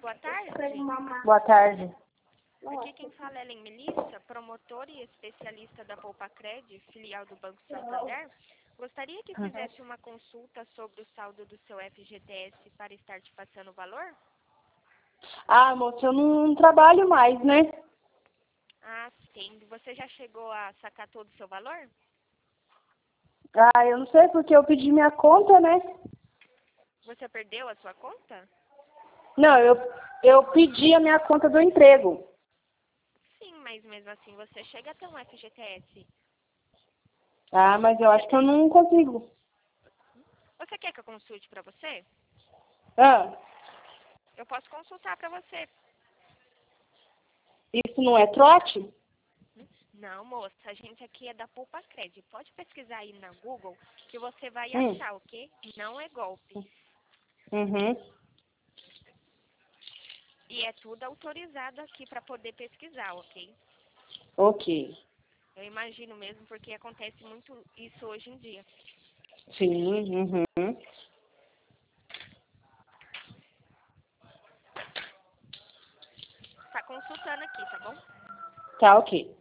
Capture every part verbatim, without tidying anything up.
boa tarde. Boa tarde. Aqui quem fala é Ellen Melissa, promotora e especialista da Poupa-Cred, filial do Banco Santander. Gostaria que fizesse uma consulta sobre o saldo do seu F G T S para estar te passando o valor? Ah, moça, eu não trabalho mais, né? Ah, sim. Você já chegou a sacar todo o seu valor? Ah, eu não sei porque eu pedi minha conta, né? Você perdeu a sua conta? Não, eu, eu pedi a minha conta do emprego. Sim, mas mesmo assim você chega a ter um F G T S. Ah, mas eu acho que eu não consigo. Você quer que eu consulte para você? Ah, Eu posso consultar para você. isso não é trote? Não, moça, a gente aqui é da Poupa-Cred. Pode pesquisar aí na Google que você vai Hum. achar, ok? Não é golpe. Uhum. E é tudo autorizado aqui para poder pesquisar, ok? Ok. Eu imagino mesmo porque acontece muito isso hoje em dia. Sim, uhum. Tá consultando aqui, tá bom? Tá, ok.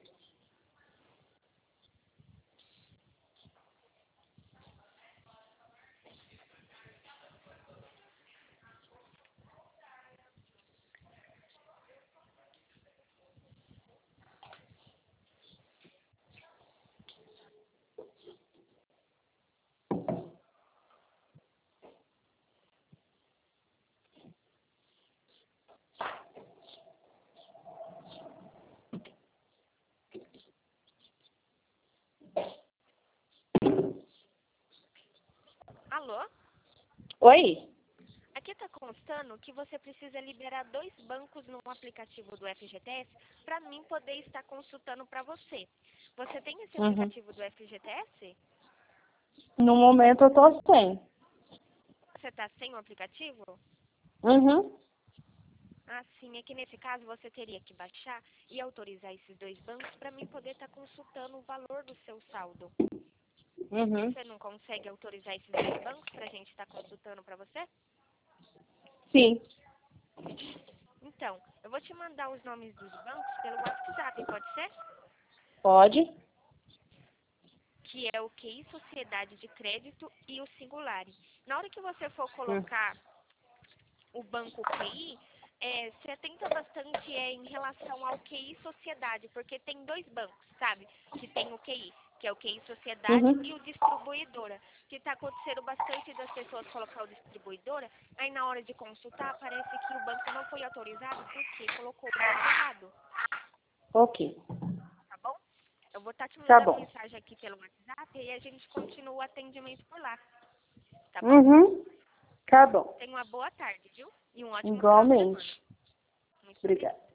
Alô? Oi? Aqui tá constando que você precisa liberar dois bancos no aplicativo do F G T S para mim poder estar consultando para você. Você tem esse Uhum. aplicativo do F G T S? No momento eu tô sem. Você tá sem o aplicativo? Uhum. Ah, sim. É que nesse caso você teria que baixar e autorizar esses dois bancos para mim poder estar consultando o valor do seu saldo. Uhum. Você não consegue autorizar esses dois bancos para a gente estar consultando para você? Sim. Então, eu vou te mandar os nomes dos bancos pelo WhatsApp, pode ser? Pode? Que é o Q I Sociedade de Crédito e o Singulari. Na hora que você for Hum. colocar o banco Q I, é, se atenta bastante é, em relação ao Q I Sociedade, porque tem dois bancos, sabe? Que tem o Q I, que é o Q I Sociedade Uhum. e o Distribuidora. Que está acontecendo bastante das pessoas colocar o Distribuidora, aí na hora de consultar parece que o banco não foi autorizado porque colocou o banco errado, Ok. tá bom? Eu vou estar te Tá mandando bom. mensagem aqui pelo WhatsApp e a gente continua o atendimento por lá, tá bom? Uhum. Tá bom. Tenha uma boa tarde, viu? E um ótimo final de semana. Igualmente. Muito obrigada. Obrigada.